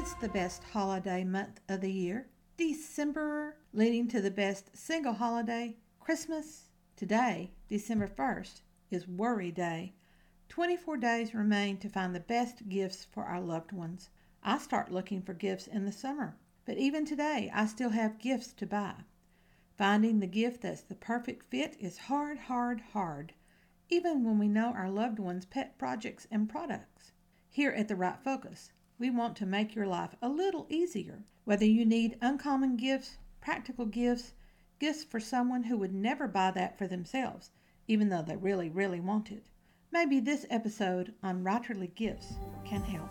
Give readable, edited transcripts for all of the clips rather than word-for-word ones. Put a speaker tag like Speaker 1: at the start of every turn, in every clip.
Speaker 1: It's the best holiday month of the year, December, leading to the best single holiday, Christmas. Today, December 1st, is Worry Day. 24 days remain to find the best gifts for our loved ones. I start looking for gifts in the summer, but even today I still have gifts to buy. Finding the gift that's the perfect fit is hard, even when we know our loved ones' pet projects and products. Here at The Right Focus, we want to make your life a little easier. Whether you need uncommon gifts, practical gifts, gifts for someone who would never buy that for themselves, even though they really, really want it. Maybe this episode on Writerly Gifts can help.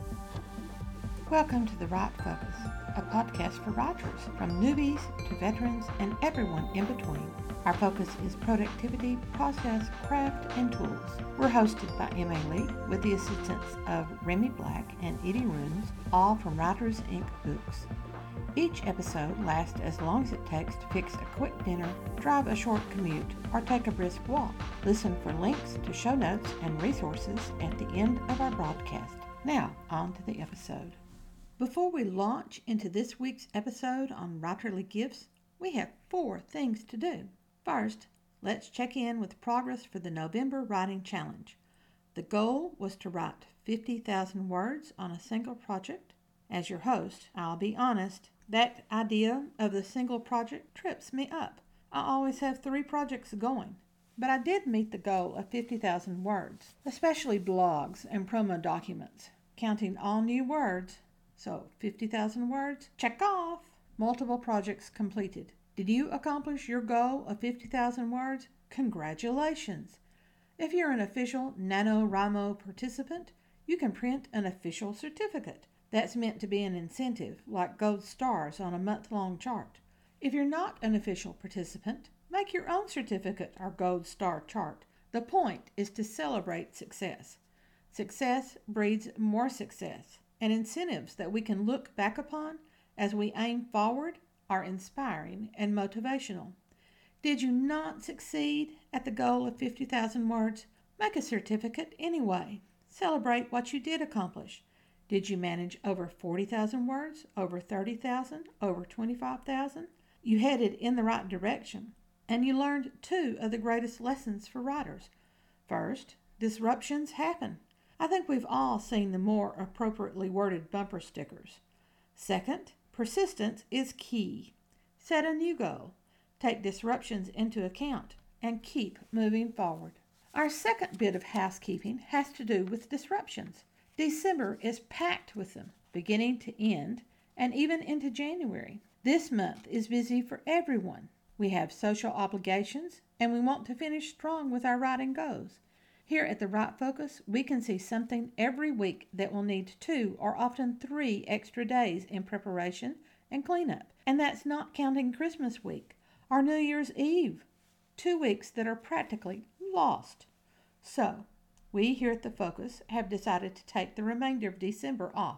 Speaker 1: Welcome to The Right Focus, a podcast for writers, from newbies to veterans and everyone in between. Our focus is productivity, process, craft, and tools. We're hosted by M.A. Lee with the assistance of Remy Black and Eddie Runes, all from Writers Inc. Books. Each episode lasts as long as it takes to fix a quick dinner, drive a short commute, or take a brisk walk. Listen for links to show notes and resources at the end of our broadcast. Now, on to the episode. Before we launch into this week's episode on Writerly Gifts, we have 4 things to do. First, let's check in with progress for the November Writing Challenge. The goal was to write 50,000 words on a single project. As your host, I'll be honest, that idea of the single project trips me up. I always have 3 projects going. But I did meet the goal of 50,000 words, especially blogs and promo documents, counting all new words. So 50,000 words, check off. Multiple projects completed. Did you accomplish your goal of 50,000 words? Congratulations! If you're an official NaNoWriMo participant, you can print an official certificate. That's meant to be an incentive, like gold stars on a month-long chart. If you're not an official participant, make your own certificate or gold star chart. The point is to celebrate success. Success breeds more success, and incentives that we can look back upon as we aim forward are inspiring and motivational. Did you not succeed at the goal of 50,000 words? Make a certificate anyway. Celebrate what you did accomplish. Did you manage over 40,000 words, over 30,000, over 25,000? You headed in the right direction, and you learned 2 of the greatest lessons for writers. First, disruptions happen. I think we've all seen the more appropriately worded bumper stickers. Second, persistence is key. Set a new goal. Take disruptions into account and keep moving forward. Our second bit of housekeeping has to do with disruptions. December is packed with them, beginning to end, and even into January. This month is busy for everyone. We have social obligations, and we want to finish strong with our writing goals. Here at The Right Focus, we can see something every week that will need 2 or often 3 extra days in preparation and cleanup. And that's not counting Christmas week or New Year's Eve, 2 weeks that are practically lost. So, we here at The Focus have decided to take the remainder of December off.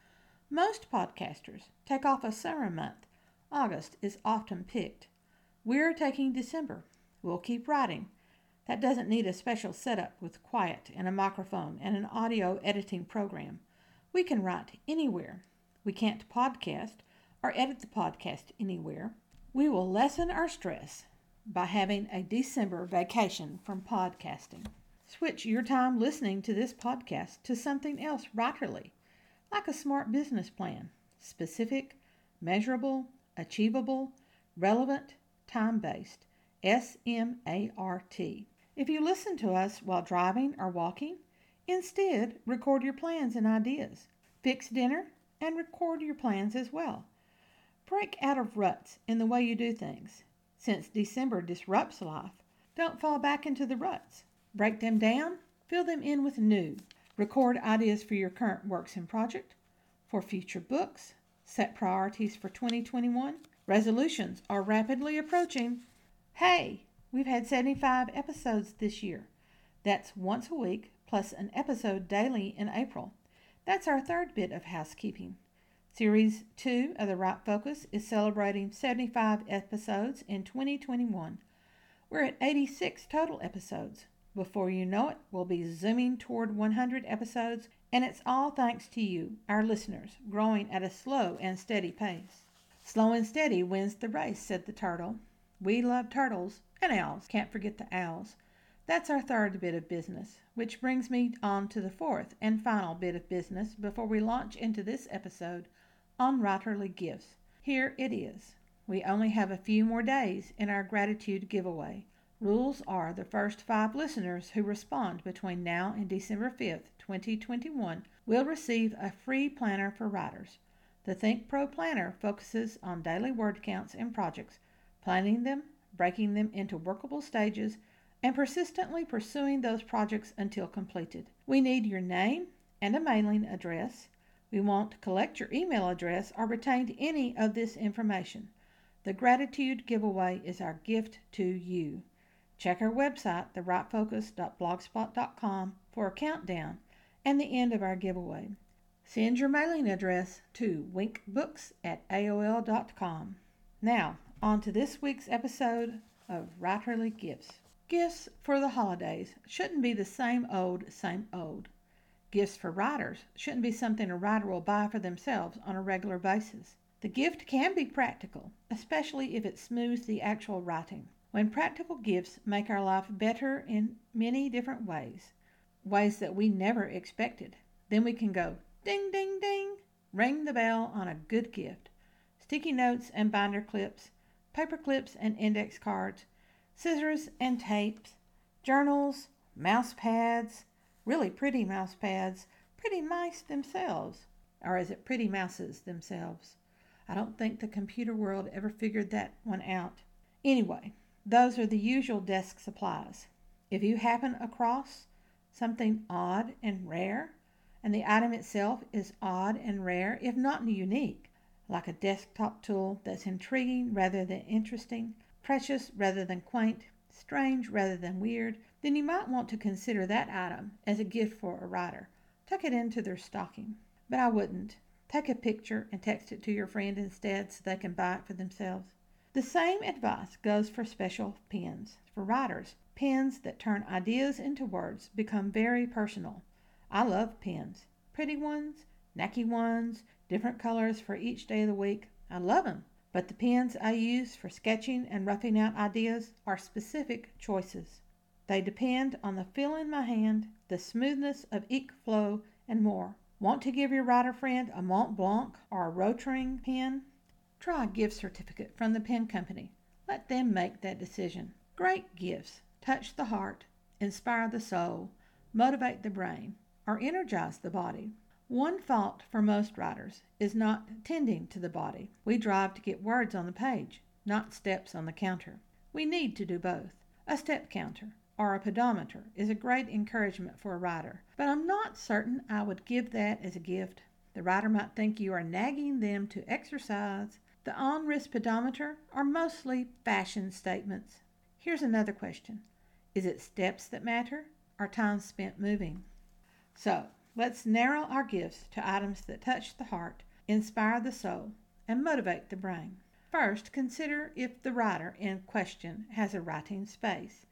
Speaker 1: Most podcasters take off a summer month. August is often picked. We're taking December. We'll keep writing. That doesn't need a special setup with quiet and a microphone and an audio editing program. We can write anywhere. We can't podcast or edit the podcast anywhere. We will lessen our stress by having a December vacation from podcasting. Switch your time listening to this podcast to something else writerly, like a smart business plan. Specific, measurable, achievable, relevant, time-based. SMART. If you listen to us while driving or walking, instead record your plans and ideas. Fix dinner and record your plans as well. Break out of ruts in the way you do things. Since December disrupts life, don't fall back into the ruts. Break them down, fill them in with new. Record ideas for your current works in project, for future books, set priorities for 2021. Resolutions are rapidly approaching. Hey! We've had 75 episodes this year. That's once a week, plus an episode daily in April. That's our 3rd bit of housekeeping. Series 2 of The Right Focus is celebrating 75 episodes in 2021. We're at 86 total episodes. Before you know it, we'll be zooming toward 100 episodes, and it's all thanks to you, our listeners, growing at a slow and steady pace. Slow and steady wins the race, said the turtle. We love turtles and owls. Can't forget the owls. That's our third bit of business, which brings me on to the fourth and final bit of business before we launch into this episode on writerly gifts. Here it is. We only have a few more days in our gratitude giveaway. Rules are the first 5 listeners who respond between now and December 5th, 2021 will receive a free planner for writers. The Think Pro Planner focuses on daily word counts and projects, planning them, breaking them into workable stages, and persistently pursuing those projects until completed. We need your name and a mailing address. We won't collect your email address or retain any of this information. The gratitude giveaway is our gift to you. Check our website, thewritefocus.blogspot.com, for a countdown and the end of our giveaway. Send your mailing address to winkbooks@aol.com. Now, on to this week's episode of Writerly Gifts. Gifts for the holidays shouldn't be the same old, same old. Gifts for writers shouldn't be something a writer will buy for themselves on a regular basis. The gift can be practical, especially if it smooths the actual writing. When practical gifts make our life better in many different ways that we never expected, then we can go ding, ding, ding, ring the bell on a good gift. Sticky notes and binder clips, paper clips and index cards, scissors and tapes, journals, mouse pads, really pretty mouse pads, pretty mice themselves. Or is it pretty mouses themselves? I don't think the computer world ever figured that one out. Anyway, those are the usual desk supplies. If you happen across something odd and rare, and the item itself is odd and rare, if not unique, like a desktop tool that's intriguing rather than interesting, precious rather than quaint, strange rather than weird, then you might want to consider that item as a gift for a writer. Tuck it into their stocking. But I wouldn't. Take a picture and text it to your friend instead so they can buy it for themselves. The same advice goes for special pens. For writers, pens that turn ideas into words become very personal. I love pens. Pretty ones, knacky ones, different colors for each day of the week. I love them. But the pens I use for sketching and roughing out ideas are specific choices. They depend on the feel in my hand, the smoothness of ink flow, and more. Want to give your writer friend a Mont Blanc or a Rotring pen? Try a gift certificate from the pen company. Let them make that decision. Great gifts touch the heart, inspire the soul, motivate the brain, or energize the body. One fault for most writers is not tending to the body. We drive to get words on the page, not steps on the counter. We need to do both. A step counter or a pedometer is a great encouragement for a writer, but I'm not certain I would give that as a gift. The writer might think you are nagging them to exercise. The on-wrist pedometer are mostly fashion statements. Here's another question. Is it steps that matter or time spent moving? So, let's narrow our gifts to items that touch the heart, inspire the soul, and motivate the brain. First, consider if the writer in question has a writing space.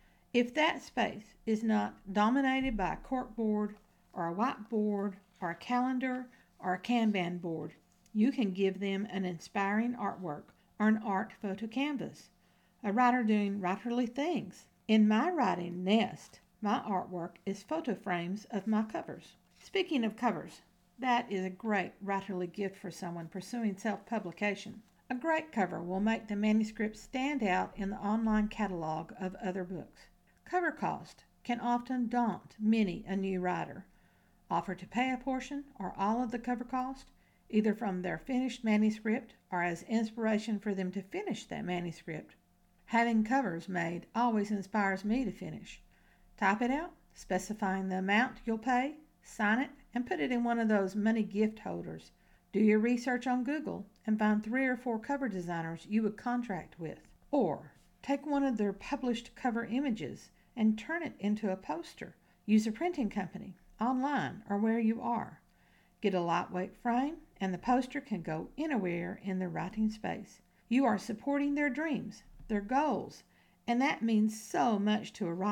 Speaker 1: If that space is not dominated by a corkboard or a whiteboard or a calendar or a Kanban board, you can give them an inspiring artwork or an art photo canvas. A writer doing writerly things. In my writing nest, my artwork is photo frames of my covers. Speaking of covers, that is a great writerly gift for someone pursuing self-publication. A great cover will make the manuscript stand out in the online catalog of other books. Cover cost can often daunt many a new writer. Offer to pay a portion or all of the cover cost, either from their finished manuscript or as inspiration for them to finish that manuscript. Having covers made always inspires me to finish. Type it out, specifying the amount you'll pay, sign it, and put it in one of those money gift holders. Do your research on Google and find 3 or 4 cover designers you would contract with. Or take one of their published cover images and turn it into a poster. Use a printing company, online, or where you are. Get a lightweight frame, and the poster can go anywhere in their writing space. You are supporting their dreams, their goals, and that means so much to a writer,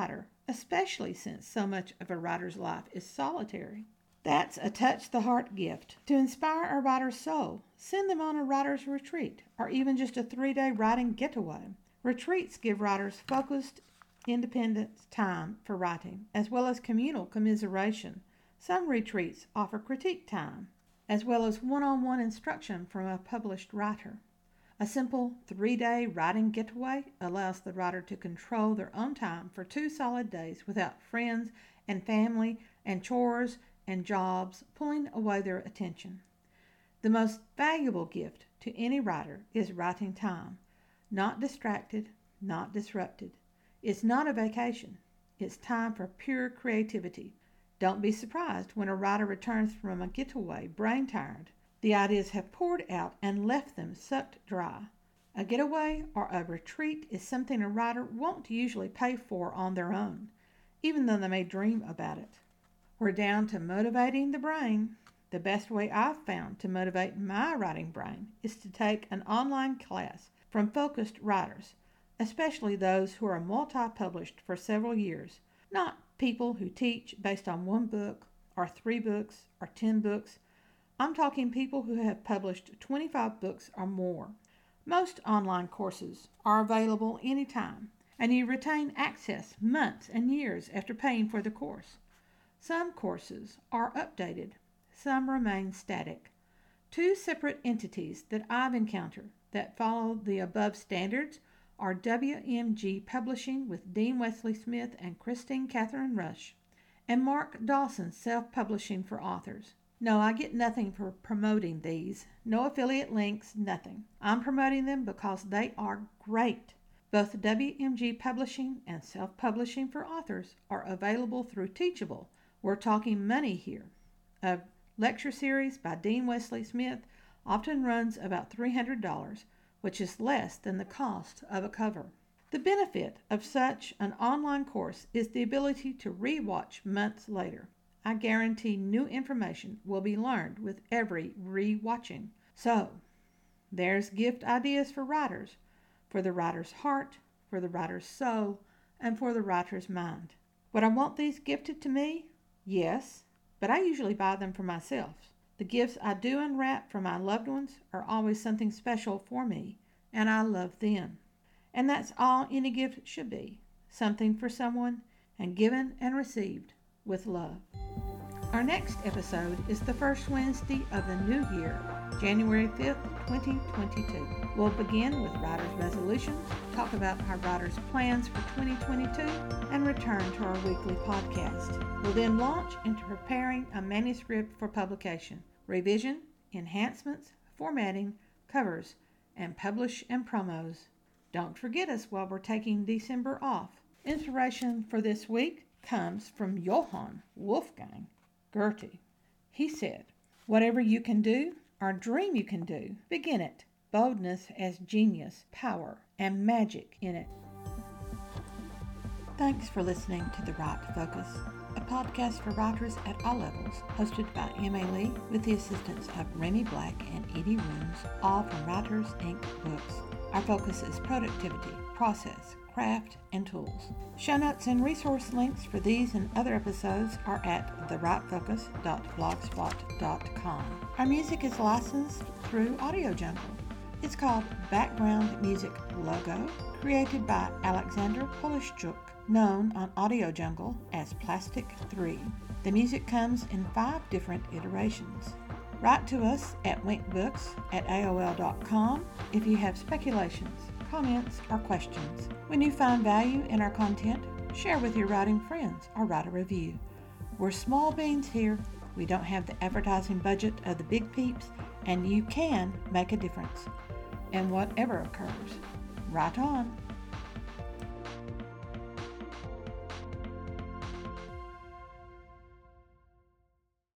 Speaker 1: especially since so much of a writer's life is solitary. That's a touch-the-heart gift. To inspire a writer's soul, send them on a writer's retreat or even just a 3-day writing getaway. Retreats give writers focused, independent time for writing, as well as communal commiseration. Some retreats offer critique time, as well as one-on-one instruction from a published writer. A simple 3-day writing getaway allows the writer to control their own time for 2 solid days without friends and family and chores and jobs pulling away their attention. The most valuable gift to any writer is writing time, not distracted, not disrupted. It's not a vacation. It's time for pure creativity. Don't be surprised when a writer returns from a getaway brain tired. The ideas have poured out and left them sucked dry. A getaway or a retreat is something a writer won't usually pay for on their own, even though they may dream about it. We're down to motivating the brain. The best way I've found to motivate my writing brain is to take an online class from focused writers, especially those who are multi-published for several years, not people who teach based on 1 book or 3 books or 10 books. I'm talking people who have published 25 books or more. Most online courses are available anytime, and you retain access months and years after paying for the course. Some courses are updated, some remain static. 2 separate entities that I've encountered that follow the above standards are WMG Publishing with Dean Wesley Smith and Christine Catherine Rush, and Mark Dawson's Self-Publishing for Authors. No, I get nothing for promoting these. No affiliate links, nothing. I'm promoting them because they are great. Both WMG Publishing and Self-Publishing for Authors are available through Teachable. We're talking money here. A lecture series by Dean Wesley Smith often runs about $300, which is less than the cost of a cover. The benefit of such an online course is the ability to re-watch months later. I guarantee new information will be learned with every re-watching. So, there's gift ideas for writers, for the writer's heart, for the writer's soul, and for the writer's mind. Would I want these gifted to me? Yes, but I usually buy them for myself. The gifts I do unwrap for my loved ones are always something special for me, and I love them. And that's all any gift should be, something for someone, and given and received with love. Our next episode is the first Wednesday of the new year, January 5th, 2022. We'll begin with writers' resolutions, talk about our writers' plans for 2022, and return to our weekly podcast. We'll then launch into preparing a manuscript for publication, revision, enhancements, formatting, covers, and publish and promos. Don't forget us while we're taking December off. Inspiration for this week comes from Johann Wolfgang Goethe. He said, "Whatever you can do or dream you can do, begin it. Boldness has genius, power, and magic in it." Thanks for listening to The Write Focus, a podcast for writers at all levels, hosted by M.A. Lee with the assistance of Remy Black and Edie Rooms, all from Writers Inc. Books. Our focus is productivity, process, craft, and tools. Show notes and resource links for these and other episodes are at thewritefocus.blogspot.com. Our music is licensed through Audio Jungle. It's called Background Music Logo, created by Alexander Polishchuk, known on Audio Jungle as Plastic 3. The music comes in 5 different iterations. Write to us at winkbooks@aol.com if you have speculations, comments, or questions. When you find value in our content, share with your writing friends or write a review. We're small beans here. We don't have the advertising budget of the big peeps, and you can make a difference. And whatever occurs, write on.